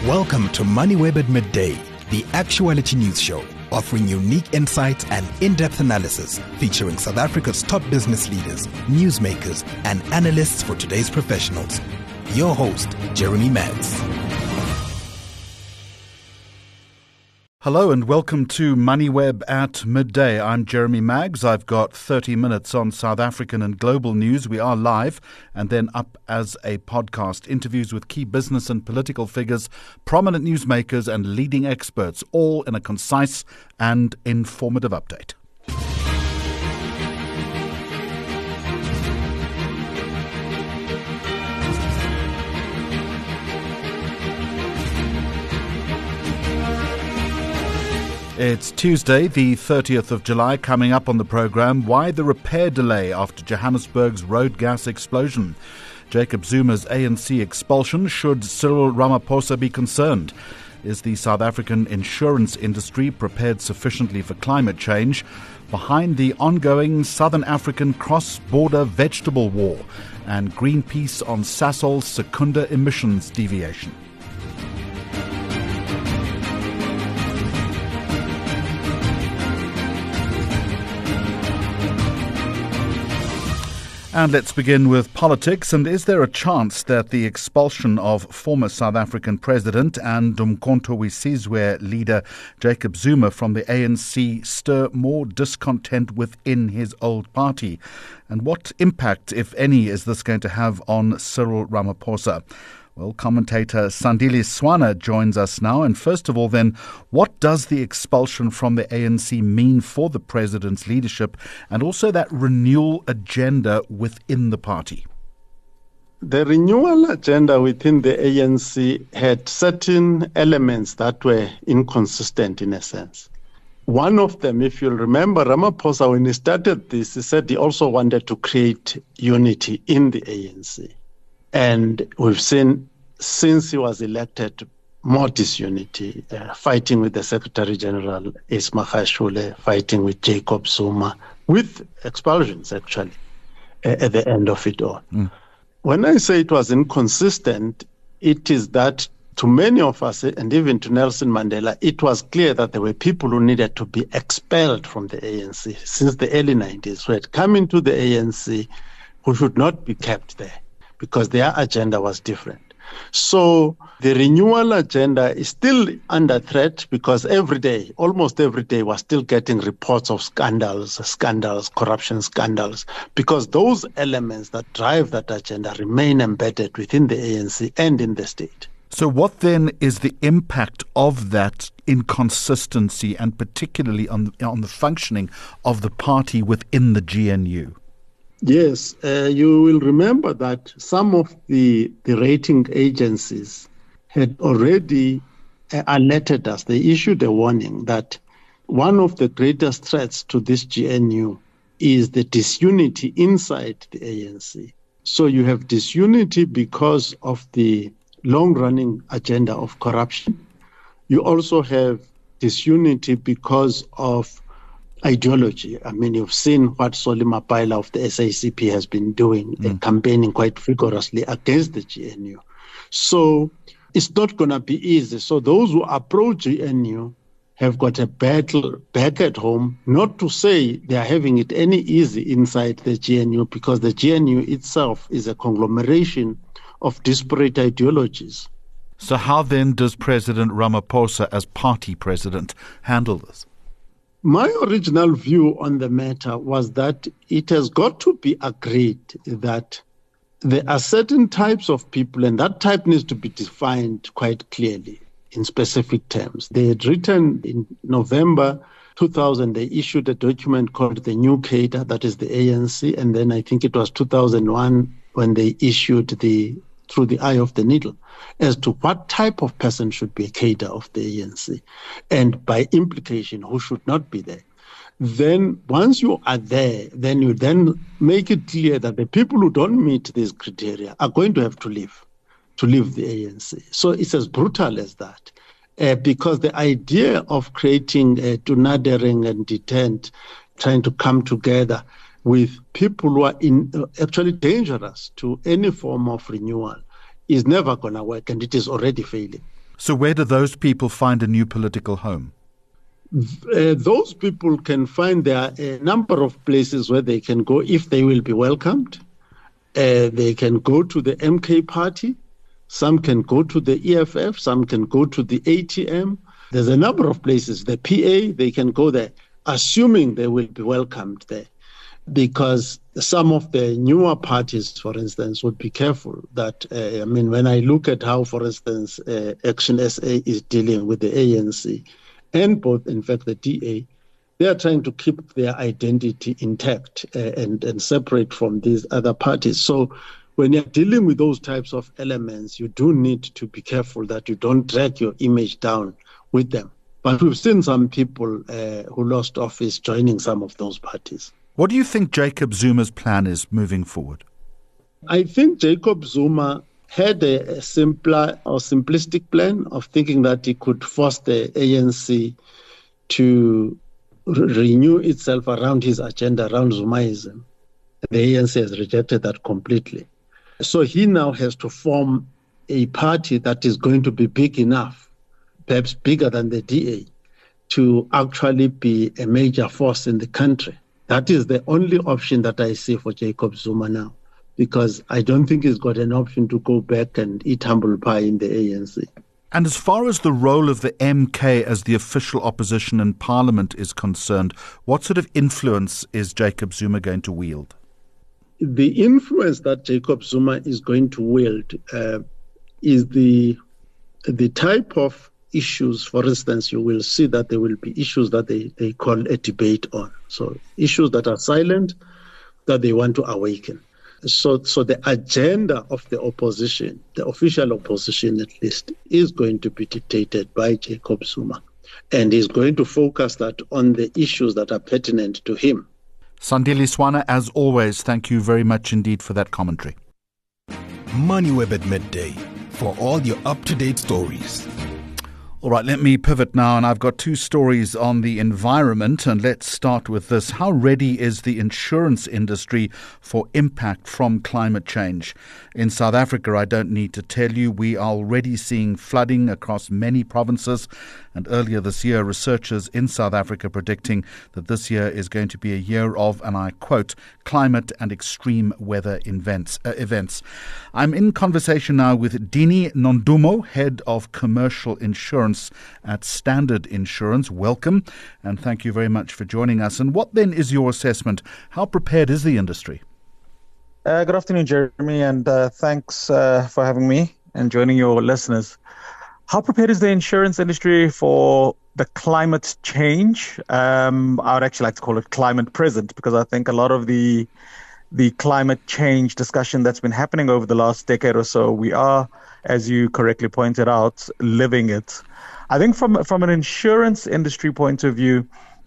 Welcome to MoneyWeb at Midday, the actuality news show, offering unique insights and in-depth analysis featuring South Africa's top business leaders, newsmakers, and analysts for today's professionals. Your host, Jeremy Maggs. Hello and welcome to MoneyWeb at Midday. I'm Jeremy Maggs. I've got 30 minutes on South African and global news. We are live and then up as a podcast. Interviews with key business and political figures, prominent newsmakers and leading experts, all in a concise and informative update. It's Tuesday, the 30th of July. Coming up on the programme, why the repair delay after Johannesburg's road gas explosion? Jacob Zuma's ANC expulsion. Should Cyril Ramaphosa be concerned? Is the South African insurance industry prepared sufficiently for climate change? Behind the ongoing Southern African cross-border vegetable war, and Greenpeace on Sasol's Secunda emissions deviation. And let's begin with politics. And is there a chance that the expulsion of former South African President and Umkhonto we Sizwe leader Jacob Zuma from the ANC stir more discontent within his old party? And what impact, if any, is this going to have on Cyril Ramaphosa? Well, commentator Sandile Swana joins us now. And first of all, then, what does the expulsion from the ANC mean for the president's leadership and also that renewal agenda within the party? The renewal agenda within the ANC had certain elements that were inconsistent in a sense. One of them, if you'll remember, Ramaphosa, when he started this, he said he also wanted to create unity in the ANC. And we've seen, since he was elected, more disunity, fighting with the Secretary General, Ace Magashule, fighting with Jacob Zuma, with expulsions, actually, at the end of it all. When I say it was inconsistent, it is that to many of us, and even to Nelson Mandela, it was clear that there were people who needed to be expelled from the ANC since the early 90s, who had come into the ANC, who should not be kept there, because their agenda was different. So the renewal agenda is still under threat because almost every day, we're still getting reports of scandals, corruption scandals, because those elements that drive that agenda remain embedded within the ANC and in the state. So what then is the impact of that inconsistency and particularly on the functioning of the party within the GNU? Yes, you will remember that some of the rating agencies had already alerted us. They issued a warning that one of the greatest threats to this GNU is the disunity inside the ANC. So you have disunity because of the long-running agenda of corruption. You also have disunity because of ideology. I mean, you've seen what Solly Mapaila of the SACP has been doing, campaigning quite vigorously against the GNU. So it's not going to be easy. So those who approach GNU have got a battle back at home, not to say they are having it any easy inside the GNU, because the GNU itself is a conglomeration of disparate ideologies. So how then does President Ramaphosa, as party president, handle this? My original view on the matter was that it has got to be agreed that there are certain types of people, and that type needs to be defined quite clearly in specific terms. They had written in November 2000, they issued a document called the New Cadre, that is the ANC, and then I think it was 2001 when they issued Through the Eye of the Needle, as to what type of person should be a cadre of the ANC, and by implication, who should not be there. Then once you are there, then you then make it clear that the people who don't meet these criteria are going to have to leave the ANC. So it's as brutal as that. Because the idea of creating a Tunadering and Detent, trying to come together with people who are actually dangerous to any form of renewal, is never going to work, and it is already failing. So where do those people find a new political home? Those people can find there are a number of places where they can go if they will be welcomed. They can go to the MK party. Some can go to the EFF. Some can go to the ATM. There's a number of places. The PA, they can go there, assuming they will be welcomed there. Because some of the newer parties, for instance, would be careful that, when I look at how, for instance, Action SA is dealing with the ANC, and both, in fact, the DA, they are trying to keep their identity intact and separate from these other parties. So when you're dealing with those types of elements, you do need to be careful that you don't drag your image down with them. But we've seen some people who lost office joining some of those parties. What do you think Jacob Zuma's plan is moving forward? I think Jacob Zuma had a simpler or simplistic plan of thinking that he could force the ANC to renew itself around his agenda, around Zumaism. The ANC has rejected that completely. So he now has to form a party that is going to be big enough, perhaps bigger than the DA, to actually be a major force in the country. That is the only option that I see for Jacob Zuma now, because I don't think he's got an option to go back and eat humble pie in the ANC. And as far as the role of the MK as the official opposition in Parliament is concerned, what sort of influence is Jacob Zuma going to wield? The influence that Jacob Zuma is going to wield is the type of issues. For instance, you will see that there will be issues that they call a debate on. So issues that are silent, that they want to awaken. So the agenda of the opposition, the official opposition at least, is going to be dictated by Jacob Zuma. And he's going to focus that on the issues that are pertinent to him. Sandile Swana, as always, thank you very much indeed for that commentary. MoneyWeb at midday, for all your up-to-date stories. All right, let me pivot now, and I've got two stories on the environment, and let's start with this. How ready is the insurance industry for impact from climate change? In South Africa, I don't need to tell you, we are already seeing flooding across many provinces, and earlier this year, researchers in South Africa predicting that this year is going to be a year of, and I quote, climate and extreme weather events. I'm in conversation now with Dini Nondumo, Head of Commercial Insurance at Standard Insurance. Welcome, and thank you very much for joining us. And what then is your assessment? How prepared is the industry? Good afternoon, Jeremy, and thanks for having me and joining your listeners. How prepared is the insurance industry for the climate change? I would actually like to call it climate present, because I think a lot of the climate change discussion that's been happening over the last decade or so, we are, as you correctly pointed out, living it. I think from an insurance industry point of view,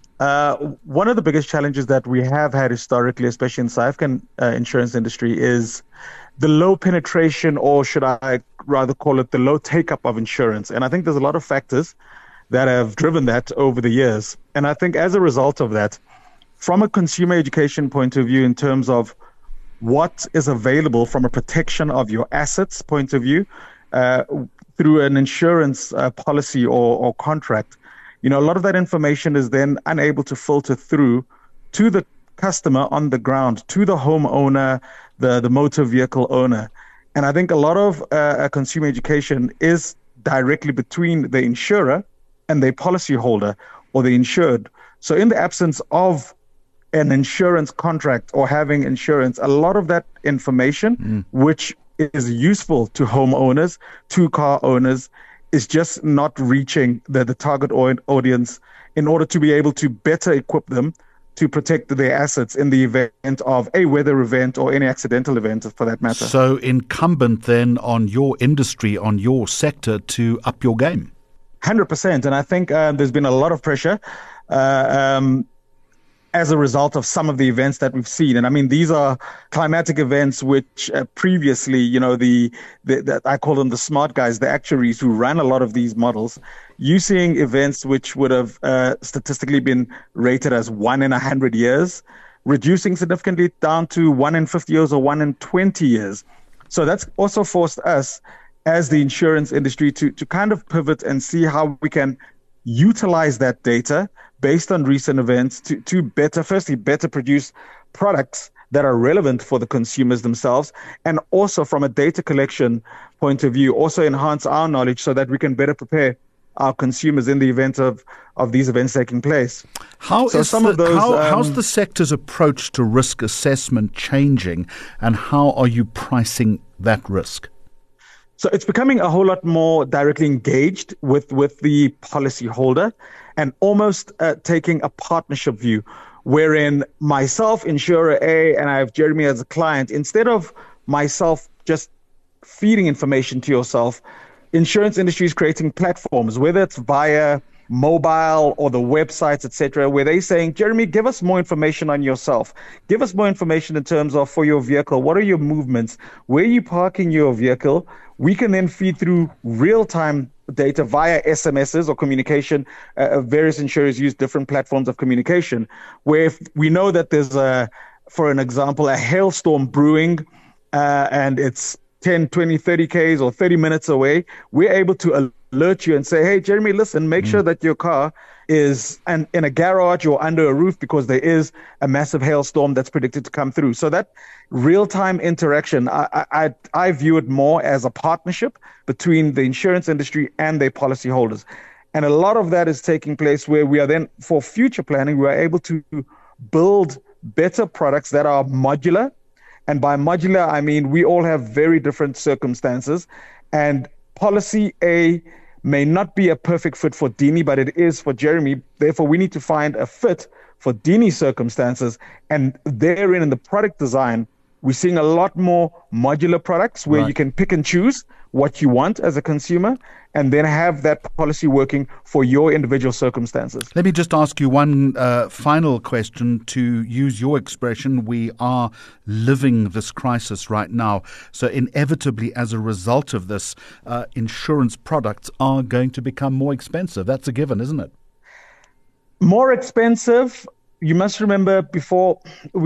one of the biggest challenges that we have had historically, especially in the South African insurance industry, is the low penetration, or should I rather call it the low take-up of insurance. And I think there's a lot of factors that have driven that over the years. And I think as a result of that, from a consumer education point of view, in terms of what is available from a protection of your assets point of view, through an insurance policy or contract, a lot of that information is then unable to filter through to the customer on the ground, to the homeowner, the motor vehicle owner. And I think a lot of consumer education is directly between the insurer and the policyholder or the insured. So in the absence of an insurance contract or having insurance, a lot of that information, which is useful to homeowners, to car owners, is just not reaching the target audience in order to be able to better equip them to protect their assets in the event of a weather event or any accidental event for that matter. So incumbent then on your industry, on your sector, to up your game. 100%. And I think there's been a lot of pressure as a result of some of the events that we've seen. And I mean, these are climatic events which previously, I call them the smart guys, the actuaries who ran a lot of these models, you seeing events which would have statistically been rated as 1 in 100 years, reducing significantly down to 1 in 50 years or 1 in 20 years. So that's also forced us as the insurance industry to kind of pivot and see how we can utilize that data based on recent events to better produce products that are relevant for the consumers themselves, and also from a data collection point of view, also enhance our knowledge so that we can better prepare our consumers in the event of these events taking place. How's the sector's approach to risk assessment changing, and how are you pricing that risk? So it's becoming a whole lot more directly engaged with the policyholder, and almost taking a partnership view, wherein myself, insurer A, and I have Jeremy as a client, instead of myself just feeding information to yourself, insurance industry is creating platforms, whether it's via mobile or the websites, etc., where they're saying, Jeremy, give us more information on yourself. Give us more information in terms of for your vehicle. What are your movements? Where are you parking your vehicle? We can then feed through real-time data via SMSs or communication. Various insurers use different platforms of communication, where if we know that there's, for an example, a hailstorm brewing, and it's 10, 20, 30 Ks or 30 minutes away, we're able to alert you and say, hey, Jeremy, listen, make sure that your car is in a garage or under a roof because there is a massive hailstorm that's predicted to come through. So that real-time interaction, I view it more as a partnership between the insurance industry and their policyholders. And a lot of that is taking place where we are then, for future planning, we are able to build better products that are modular. And by modular, I mean we all have very different circumstances, and policy A may not be a perfect fit for Dini, but it is for Jeremy. Therefore, we need to find a fit for Dini's circumstances. And therein, in the product design, we're seeing a lot more modular products where you can pick and choose what you want as a consumer, and then have that policy working for your individual circumstances. Let me just ask you one final question. To use your expression, we are living this crisis right now. So inevitably, as a result of this, insurance products are going to become more expensive. That's a given, isn't it? More expensive. You must remember, before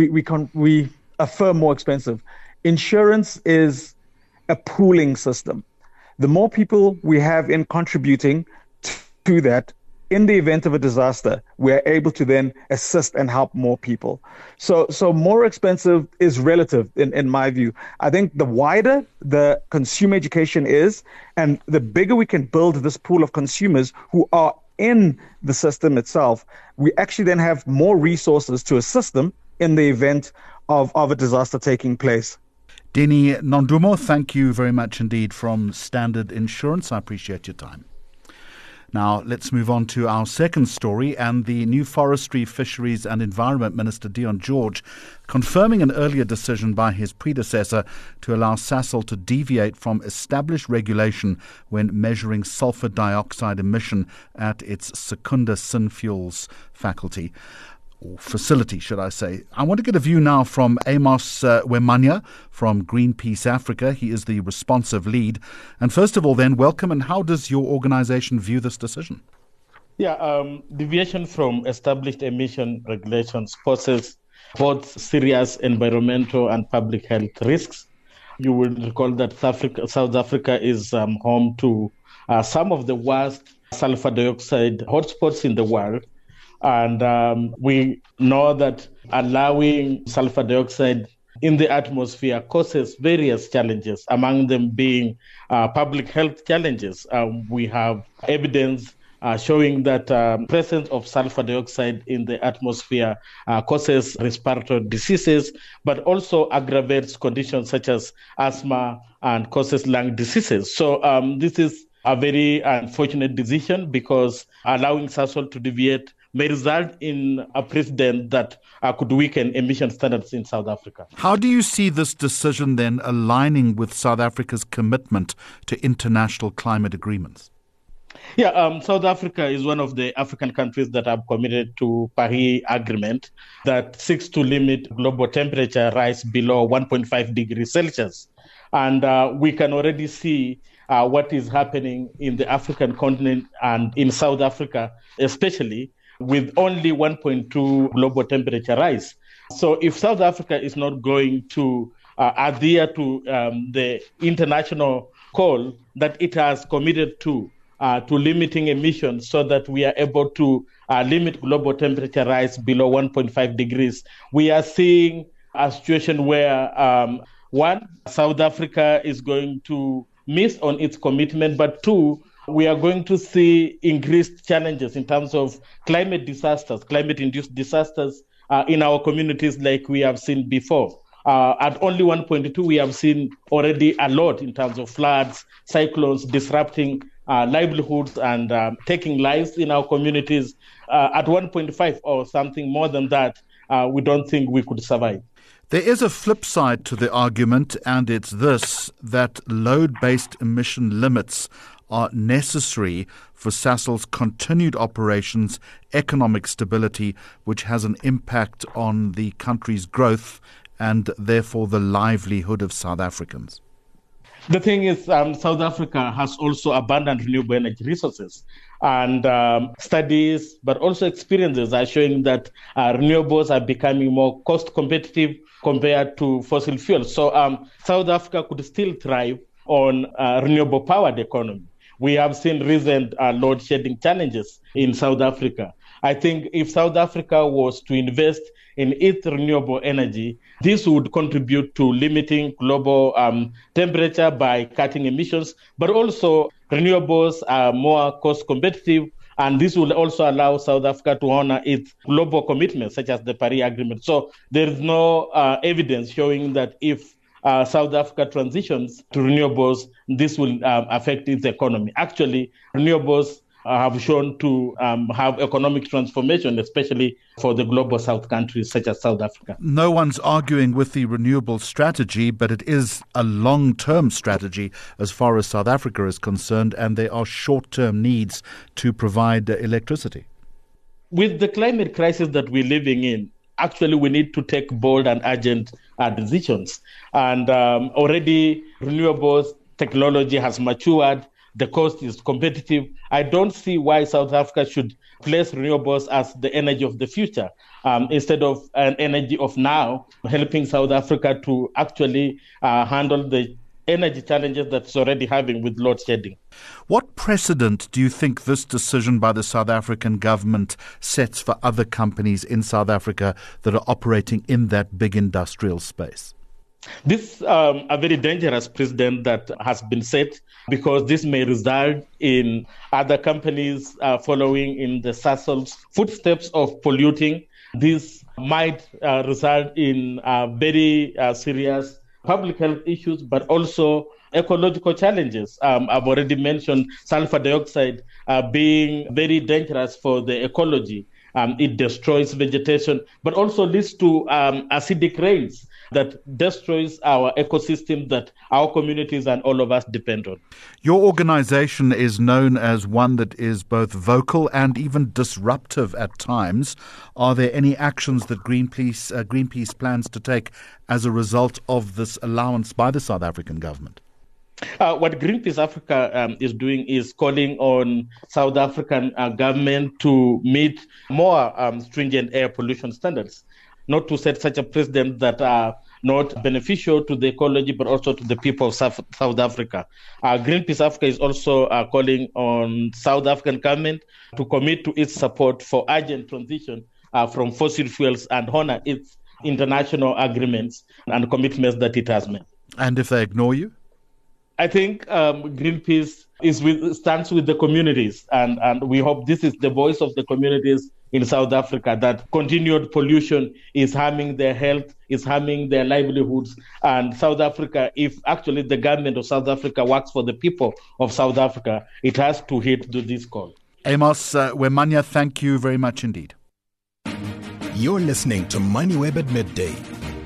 we affirm more expensive, insurance is a pooling system. The more people we have in contributing to that, in the event of a disaster, we're able to then assist and help more people. So more expensive is relative in my view. I think the wider the consumer education is, and the bigger we can build this pool of consumers who are in the system itself, we actually then have more resources to assist them in the event of a disaster taking place. Dini Nondumo, thank you very much indeed from Standard Insurance. I appreciate your time. Now, let's move on to our second story, and the new Forestry, Fisheries and Environment Minister, Deon George, confirming an earlier decision by his predecessor to allow Sasol to deviate from established regulation when measuring sulfur dioxide emission at its Secunda Synfuels faculty. Or facility, should I say. I want to get a view now from Amos Wemanya from Greenpeace Africa. He is the responsive lead. And first of all, then, welcome, and how does your organization view this decision? Deviation from established emission regulations poses both serious environmental and public health risks. You will recall that South Africa is home to some of the worst sulfur dioxide hotspots in the world. And we know that allowing sulfur dioxide in the atmosphere causes various challenges, among them being public health challenges. We have evidence showing that presence of sulfur dioxide in the atmosphere causes respiratory diseases, but also aggravates conditions such as asthma and causes lung diseases. So this is a very unfortunate decision, because allowing Sasol to deviate may result in a precedent that could weaken emission standards in South Africa. How do you see this decision then aligning with South Africa's commitment to international climate agreements? South Africa is one of the African countries that have committed to Paris Agreement that seeks to limit global temperature rise below 1.5 degrees Celsius. And we can already see what is happening in the African continent and in South Africa, especially with only 1.2 global temperature rise. So if South Africa is not going to adhere to the international call that it has committed to limiting emissions so that we are able to limit global temperature rise below 1.5 degrees. We are seeing a situation where, one, South Africa is going to miss on its commitment, but two, we are going to see increased challenges in terms of climate disasters, climate-induced disasters in our communities like we have seen before. At only 1.2, we have seen already a lot in terms of floods, cyclones, disrupting livelihoods and taking lives in our communities. At 1.5 or something more than that, we don't think we could survive. There is a flip side to the argument, and it's this, that load-based emission limits are necessary for Sasol's continued operations, economic stability, which has an impact on the country's growth and therefore the livelihood of South Africans. The thing is, South Africa has also abundant renewable energy resources, and studies, but also experiences are showing that renewables are becoming more cost competitive compared to fossil fuels. So South Africa could still thrive on renewable powered economy. We have seen recent load shedding challenges in South Africa. I think if South Africa was to invest in its renewable energy, this would contribute to limiting global temperature by cutting emissions, but also renewables are more cost competitive, and this will also allow South Africa to honor its global commitments, such as the Paris Agreement. So there is no evidence showing that if South Africa transitions to renewables, this will affect its economy. Actually, renewables have shown to have economic transformation, especially for the global South countries such as South Africa. No one's arguing with the renewable strategy, but it is a long-term strategy as far as South Africa is concerned, and there are short-term needs to provide electricity. With the climate crisis that we're living in, actually we need to take bold and urgent decisions. And already renewables technology has matured. The cost is competitive. I don't see why South Africa should place renewables as the energy of the future instead of an energy of now, helping South Africa to actually handle the energy challenges that it's already having with load shedding. What precedent do you think this decision by the South African government sets for other companies in South Africa that are operating in that big industrial space? This is a very dangerous precedent that has been set, because this may result in other companies following in the Sasol's footsteps of polluting. This might result in very serious public health issues, but also ecological challenges. I've already mentioned sulfur dioxide being very dangerous for the ecology. It destroys vegetation, but also leads to acidic rains that destroys our ecosystem that our communities and all of us depend on. Your organization is known as one that is both vocal and even disruptive at times. Are there any actions that Greenpeace plans to take as a result of this allowance by the South African government? What Greenpeace Africa is doing is calling on South African government to meet more stringent air pollution standards, not to set such a precedent that are not beneficial to the ecology, but also to the people of South Africa. Greenpeace Africa is also calling on South African government to commit to its support for urgent transition from fossil fuels and honor its international agreements and commitments that it has made. And if they ignore you? I think Greenpeace stands with the communities, and we hope this is the voice of the communities in South Africa, that continued pollution is harming their health, is harming their livelihoods. And South Africa, if actually the government of South Africa works for the people of South Africa, it has to heed to this call. Amos Wemanya, thank you very much indeed. You're listening to MoneyWeb at Midday.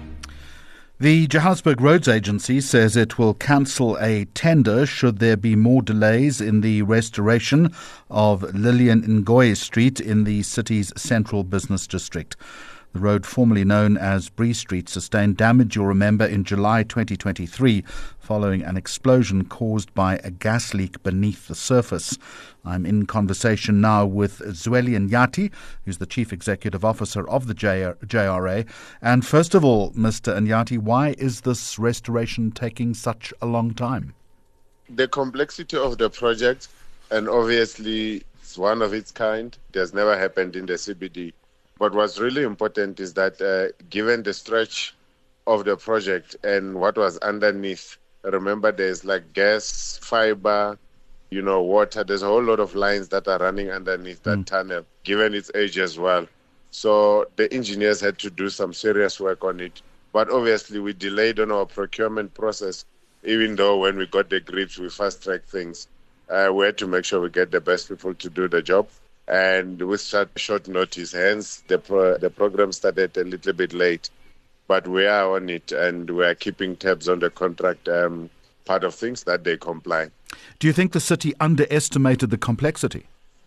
The Johannesburg Roads Agency says it will cancel a tender should there be more delays in the restoration of Lillian Ngoyi Street in the city's central business district. The road, formerly known as Bree Street, sustained damage, you'll remember, in July 2023 following an explosion caused by a gas leak beneath the surface. I'm in conversation now with Zweli Nyati, who's the Chief Executive Officer of the JRA. And first of all, Mr. Nyati, why is this restoration taking such a long time? The complexity of the project, and obviously it's one of its kind. It has never happened in the CBD. But what's really important is that given the stretch of the project and what was underneath, remember there's like gas, fiber, water. There's a whole lot of lines that are running underneath that tunnel, given its age as well. So the engineers had to do some serious work on it. But obviously we delayed on our procurement process, even though when we got the grips, we fast-tracked things. We had to make sure we get the best people to do the job. And with short notice, hence the program started a little bit late. But we are on it, and we are keeping tabs on the contract part of things that they comply. Do you think the city underestimated the complexity?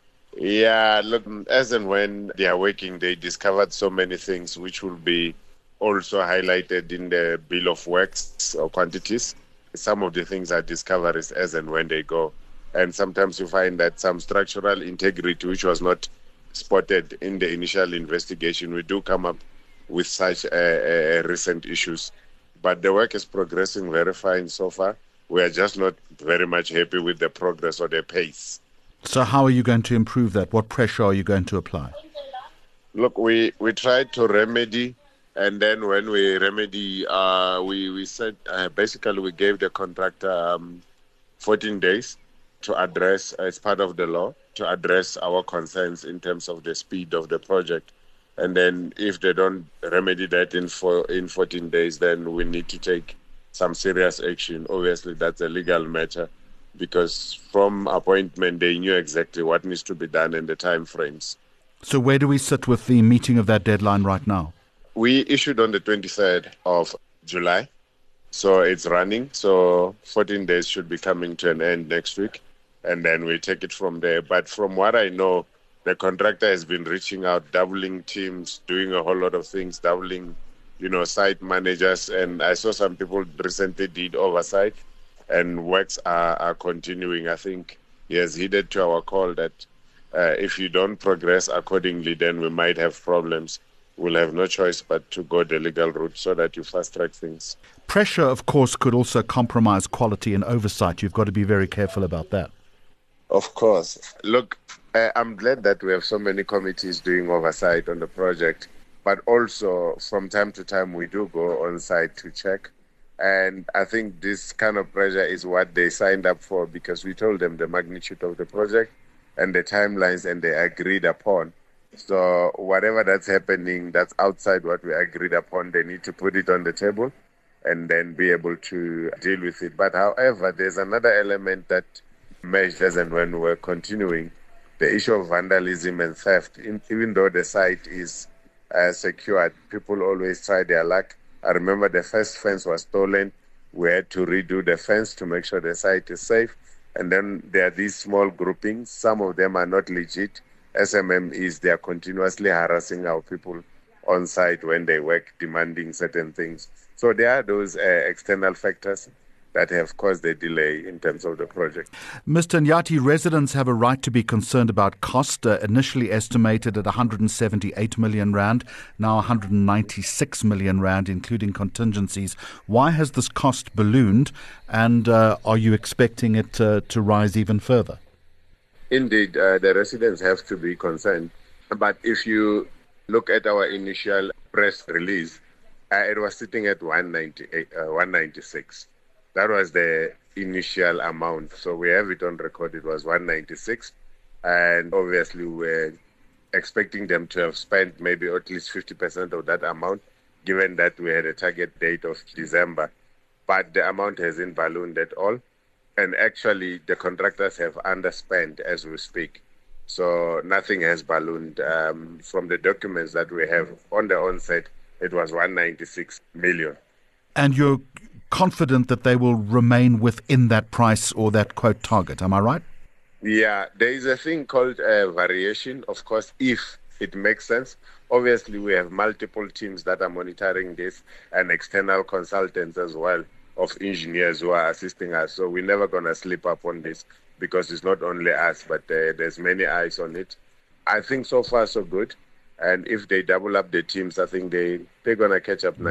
Yeah, look, as and when they are working, they discovered so many things which will be also highlighted in the bill of works or quantities. Some of the things are discoveries as and when they go. And sometimes you find that some structural integrity, which was not spotted in the initial investigation, we do come up with such recent issues. But the work is progressing very fine so far. We are just not very much happy with the progress or the pace. So how are you going to improve that? What pressure are you going to apply? Look, we tried to remedy, and then when we remedy, we said basically we gave the contractor 14 days to address, as part of the law, to address our concerns in terms of the speed of the project. And then if they don't remedy that in 14 days, then we need to take some serious action. Obviously, that's a legal matter, because from appointment, they knew exactly what needs to be done and the time frames. So where do we sit with the meeting of that deadline right now? We issued on the 23rd of July, so it's running. So 14 days should be coming to an end next week, and then we take it from there. But from what I know, the contractor has been reaching out, doubling teams, doing a whole lot of things, doubling, site managers. And I saw some people recently did oversight, and works are continuing. I think he has heeded to our call that if you don't progress accordingly, then we might have problems. We'll have no choice but to go the legal route so that you fast-track things. Pressure, of course, could also compromise quality and oversight. You've got to be very careful about that. Of course. Look, I'm glad that we have so many committees doing oversight on the project, but also from time to time we do go on site to check. And I think this kind of pressure is what they signed up for, because we told them the magnitude of the project and the timelines, and they agreed upon. So whatever that's happening that's outside what we agreed upon, they need to put it on the table and then be able to deal with it. But however, there's another element that emerged as and when we're continuing, the issue of vandalism and theft. Even though the site is secured, people always try their luck. I remember the first fence was stolen. We had to redo the fence to make sure the site is safe. And then there are these small groupings. Some of them are not legit. SMM is they are continuously harassing our people on site when they work, demanding certain things. So there are those external factors that have caused the delay in terms of the project. Mr. Nyathi, residents have a right to be concerned about cost, initially estimated at 178 million rand, now 196 million rand, including contingencies. Why has this cost ballooned, and are you expecting it to rise even further? Indeed, the residents have to be concerned. But if you look at our initial press release, it was sitting at 196. That was the initial amount. So we have it on record. It was 196. And obviously we're expecting them to have spent maybe at least 50% of that amount, given that we had a target date of December. But the amount hasn't ballooned at all. And actually the contractors have underspent as we speak. So nothing has ballooned. From the documents that we have on the onset, it was 196 million. And you're confident that they will remain within that price or that quote target, am I right? Yeah, there is a thing called variation, of course, if it makes sense. Obviously, we have multiple teams that are monitoring this and external consultants as well of engineers who are assisting us. So we're never going to slip up on this, because it's not only us, but there's many eyes on it. I think so far so good. And if they double up the teams, I think they're going to catch up nicely.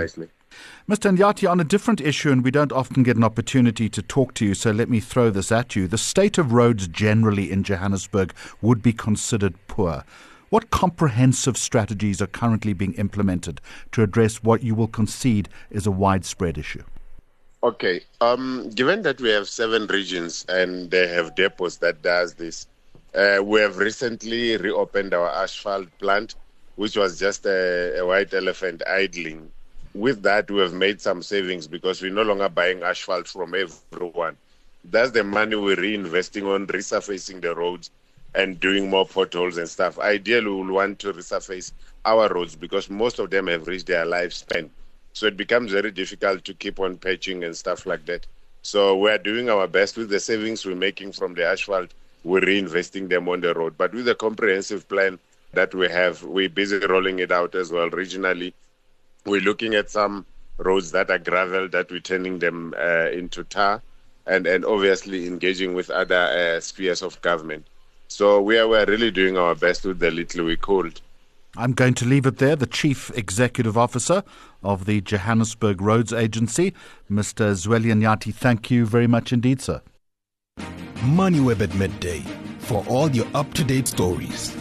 Mr. Nyathi, on a different issue, and we don't often get an opportunity to talk to you, so let me throw this at you. The state of roads generally in Johannesburg would be considered poor. What comprehensive strategies are currently being implemented to address what you will concede is a widespread issue? Okay. Given that we have 7 regions and they have depots that does this, we have recently reopened our asphalt plant, which was just a white elephant idling. With that, we have made some savings because we're no longer buying asphalt from everyone. That's the money we're reinvesting on resurfacing the roads and doing more potholes and stuff. Ideally, we will want to resurface our roads because most of them have reached their lifespan. So it becomes very difficult to keep on patching and stuff like that. So we're doing our best with the savings we're making from the asphalt. We're reinvesting them on the road. But with the comprehensive plan that we have, we're busy rolling it out as well regionally. We're looking at some roads that are gravel, that we're turning them into tar, and obviously engaging with other spheres of government. So we're really doing our best with the little we could. I'm going to leave it there. The Chief Executive Officer of the Johannesburg Roads Agency, Mr. Zweli Nyathi, thank you very much indeed, sir. MoneyWeb at midday for all your up-to-date stories.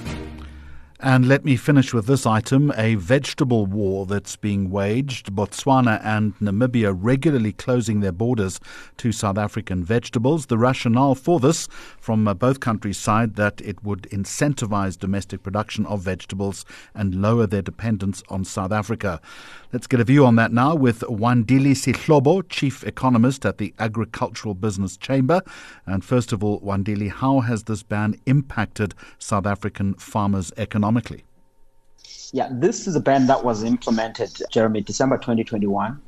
And let me finish with this item, a vegetable war that's being waged. Botswana and Namibia regularly closing their borders to South African vegetables. The rationale for this from both countries' side that it would incentivize domestic production of vegetables and lower their dependence on South Africa. Let's get a view on that now with Wandile Sihlobo, Chief Economist at the Agricultural Business Chamber. And first of all, Wandile, how has this ban impacted South African farmers economically? Yeah, this is a ban that was implemented, Jeremy, December 2021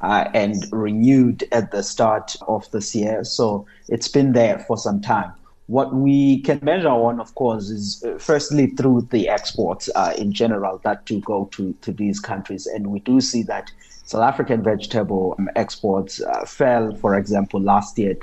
and renewed at the start of this year. So it's been there for some time. What we can measure on, of course, is firstly through the exports in general that do go to these countries. And we do see that South African vegetable exports fell, for example, last year,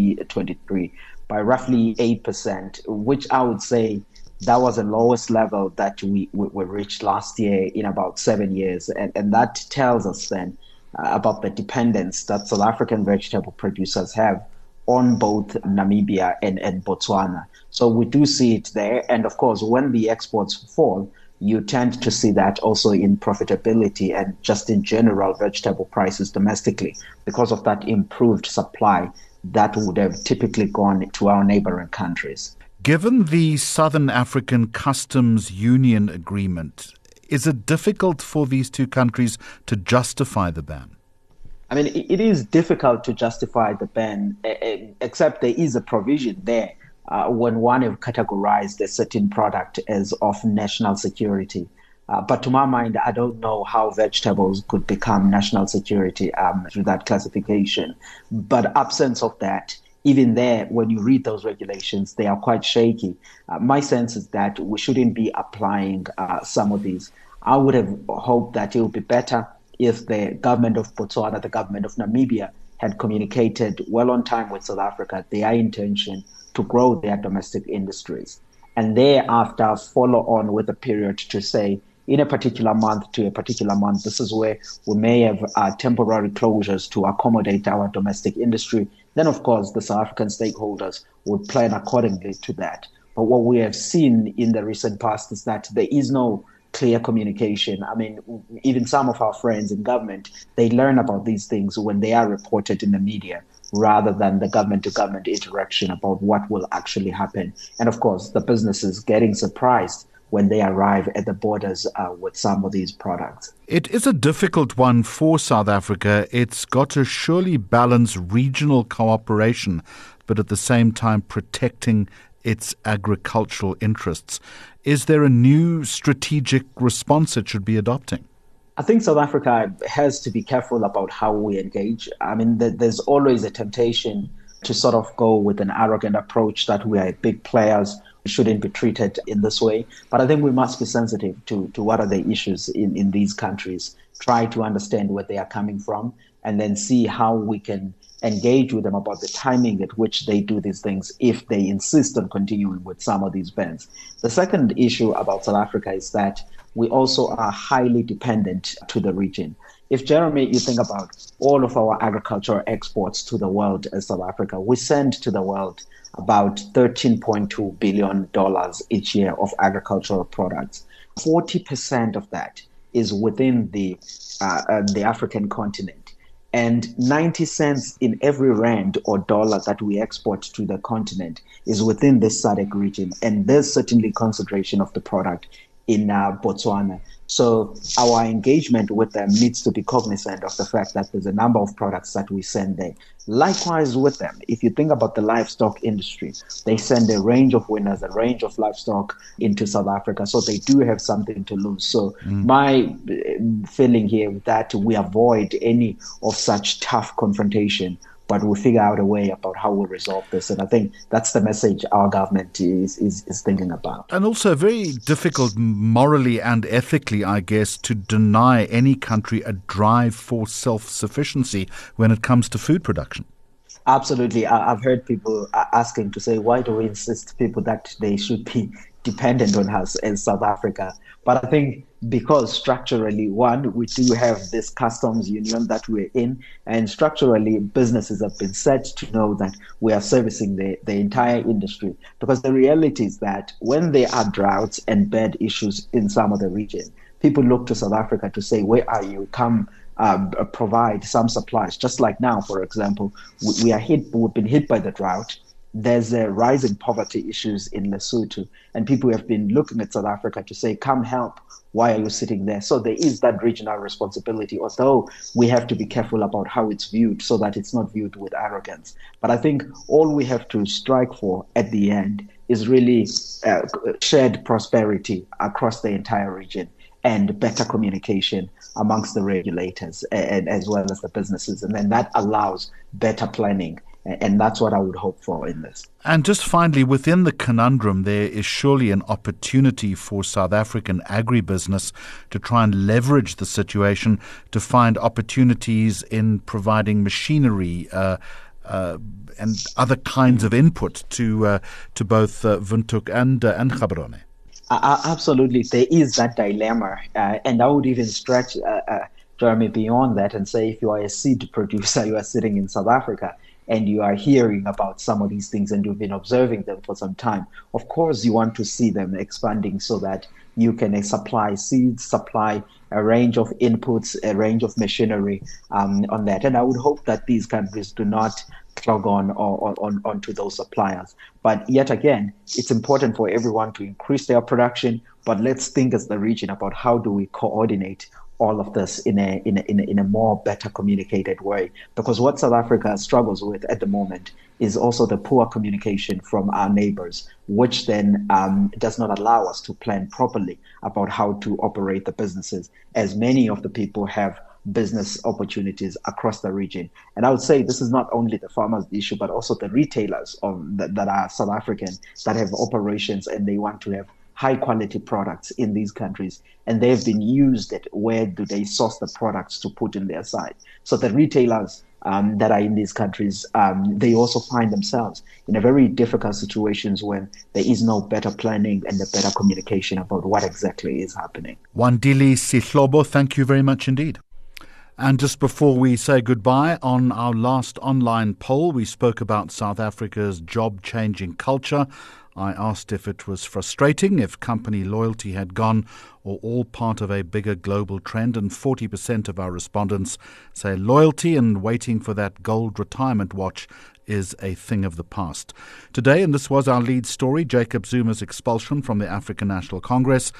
2023, by roughly 8%, which I would say that was the lowest level that we reached last year in about 7 years. And that tells us then about the dependence that South African vegetable producers have on both Namibia and Botswana. So we do see it there. And of course, when the exports fall, you tend to see that also in profitability and just in general vegetable prices domestically because of that improved supply that would have typically gone to our neighboring countries. Given the Southern African Customs Union agreement, is it difficult for these two countries to justify the ban? I mean, it is difficult to justify the ban, except there is a provision there when one have categorized a certain product as of national security. But to my mind, I don't know how vegetables could become national security through that classification. But absence of that, even there, when you read those regulations, they are quite shaky. My sense is that we shouldn't be applying some of these. I would have hoped that it would be better if the government of Botswana, the government of Namibia had communicated well on time with South Africa their intention to grow their domestic industries. And thereafter follow on with a period to say, in a particular month to a particular month, this is where we may have temporary closures to accommodate our domestic industry. Then, of course, the South African stakeholders would plan accordingly to that. But what we have seen in the recent past is that there is no clear communication. I mean, even some of our friends in government, they learn about these things when they are reported in the media rather than the government-to-government interaction about what will actually happen. And of course, the businesses getting surprised when they arrive at the borders with some of these products. It is a difficult one for South Africa. It's got to surely balance regional cooperation, but at the same time protecting its agricultural interests. Is there a new strategic response it should be adopting? I think South Africa has to be careful about how we engage. I mean, there's always a temptation to sort of go with an arrogant approach that we are big players, we shouldn't be treated in this way. But I think we must be sensitive to what are the issues in these countries, try to understand where they are coming from, and then see how we can engage with them about the timing at which they do these things if they insist on continuing with some of these bans. The second issue about South Africa is that we also are highly dependent to the region. if Jeremy, you think about all of our agricultural exports to the world as South Africa, we send to the world about $13.2 billion each year of agricultural products. 40% of that is within the African continent. And 90 cents in every rand or dollar that we export to the continent is within this SADC region. And there's certainly concentration of the product in Botswana. So our engagement with them needs to be cognizant of the fact that there's a number of products that we send there. Likewise with them, if you think about the livestock industry, they send a range of winners, a range of livestock into South Africa. So they do have something to lose. So my feeling here is that we avoid any of such tough confrontation, but we figure out a way about how we resolve this. And I think that's the message our government is thinking about. And also very difficult morally and ethically, I guess, to deny any country a drive for self-sufficiency when it comes to food production. Absolutely. I've heard people asking to say, why do we insist people that they should be dependent on us in South Africa? But I think because structurally, one, we do have this customs union that we're in, and structurally businesses have been set to know that we are servicing the entire industry. Because the reality is that when there are droughts and bad issues in some of the region, people look to South Africa to say, where are you? Come provide some supplies. Just like now, for example, we've been hit by the drought. There's a rise in poverty issues in Lesotho, and people have been looking at South Africa to say, come help. Why are you sitting there? So there is that regional responsibility, although we have to be careful about how it's viewed so that it's not viewed with arrogance. But I think all we have to strike for at the end is really shared prosperity across the entire region and better communication amongst the regulators and as well as the businesses. And then that allows better planning. And that's what I would hope for in this. And just finally, within the conundrum, there is surely an opportunity for South African agribusiness to try and leverage the situation to find opportunities in providing machinery and other kinds of input to both Windhoek and Gaborone. Absolutely. There is that dilemma. And I would even stretch, Jeremy, beyond that and say if you are a seed producer, you are sitting in South Africa, and you are hearing about some of these things and you've been observing them for some time, of course you want to see them expanding so that you can supply seeds, supply a range of inputs, a range of machinery on that. And I would hope that these countries do not clog onto those suppliers. But yet again, it's important for everyone to increase their production, but let's think as the region about how do we coordinate all of this in a more better communicated way. Because what South Africa struggles with at the moment is also the poor communication from our neighbors, which then does not allow us to plan properly about how to operate the businesses, as many of the people have business opportunities across the region. And I would say this is not only the farmers' issue, but also the retailers that are South African that have operations and they want to have high quality products in these countries, and they've been used at where do they source the products to put in their side. So the retailers that are in these countries, they also find themselves in a very difficult situations when there is no better planning and a better communication about what exactly is happening. Wandile Sihlobo, thank you very much indeed. And just before we say goodbye, on our last online poll, we spoke about South Africa's job-changing culture. I asked if it was frustrating, if company loyalty had gone, or all part of a bigger global trend, and 40% of our respondents say loyalty and waiting for that gold retirement watch is a thing of the past. Today, and this was our lead story, Jacob Zuma's expulsion from the African National Congress.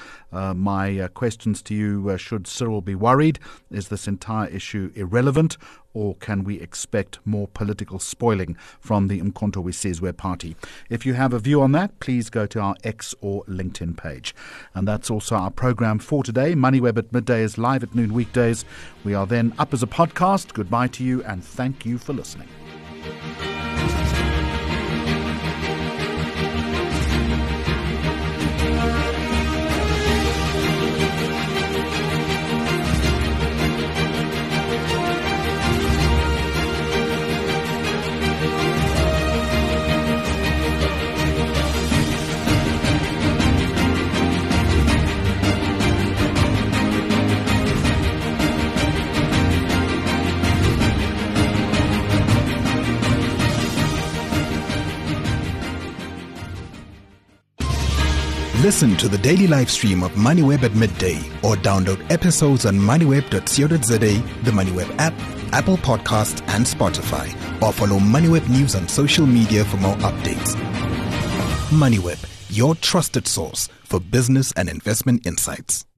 My questions to you, should Cyril be worried? Is this entire issue irrelevant? Or can we expect more political spoiling from the Umkhonto we Sizwe party? If you have a view on that, please go to our X or LinkedIn page. And that's also our program for today. MoneyWeb at midday is live at noon weekdays. We are then up as a podcast. Goodbye to you and thank you for listening. Listen to the daily live stream of MoneyWeb at midday or download episodes on moneyweb.co.za, the MoneyWeb app, Apple Podcasts and Spotify, or follow MoneyWeb News on social media for more updates. MoneyWeb, your trusted source for business and investment insights.